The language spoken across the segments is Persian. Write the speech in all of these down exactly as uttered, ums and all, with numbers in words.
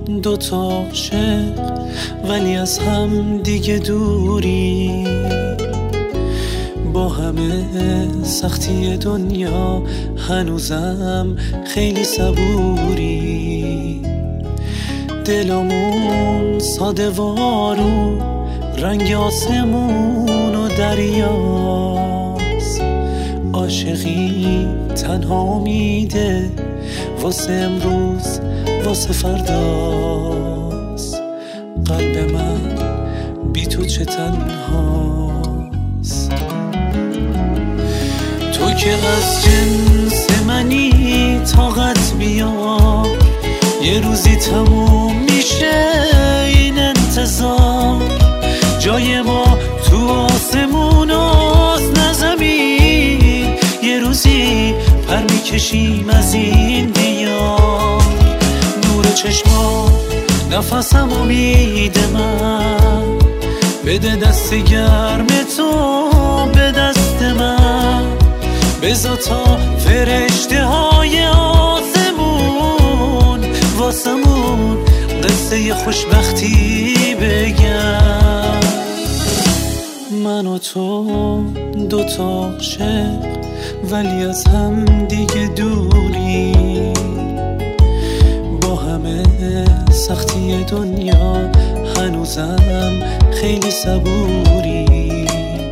دوتا عاشق ولی از هم دیگه دوری، با همه سختی دنیا هنوزم خیلی صبوری. دلمون ساده وارو رنگ آسمون و دریاست، عاشقی تنها امیده واسه امروز واسه فرداست. قلب من بی تو چه تنهاست، تو که از جنس منی طاقت بیار، یه روزی تموم میشه این انتظار. جای ما تو آسمون است نه زمین، یه روزی پر میکشیم از این دیار. نور چشما نفسم امید من، بده دست گرم تو به دست من. بذار تا فرشته های آسمون واسمون قصه خوشبختی بگم. من و تو دوتا عاشق ولی از هم دیگه دوری، با همه سختی دنیا هنوزم خیلی صبوری.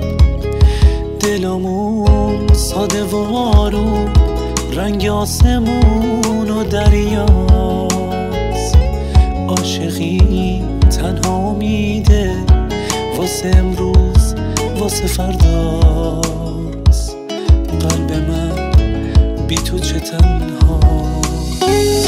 دلمون ساده وارو رنگ آسمون و دریاست، عاشقی تنها امیده واسه امروز واسه فرداست. قلب من بی تو چه تنهاست.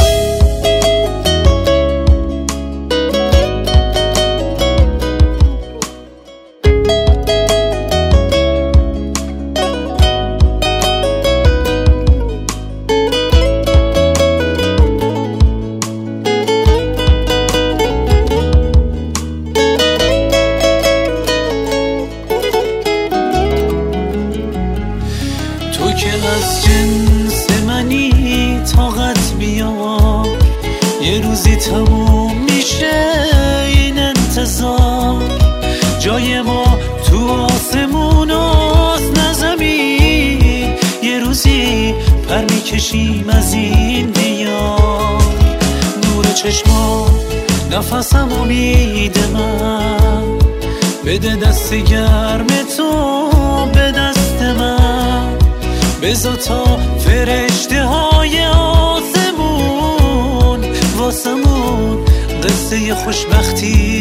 تو که از جنس منی طاقت بیار، یه روزی تموم میشه این انتظار. جای ما تو آسمون است نه زمین، یه روزی پر میکشیم از این دیار. نور چشما نفسم امید من، بده دست گرم تو به دست من. بذار تا فرشته های آسمون واسمون قصه خوشبختی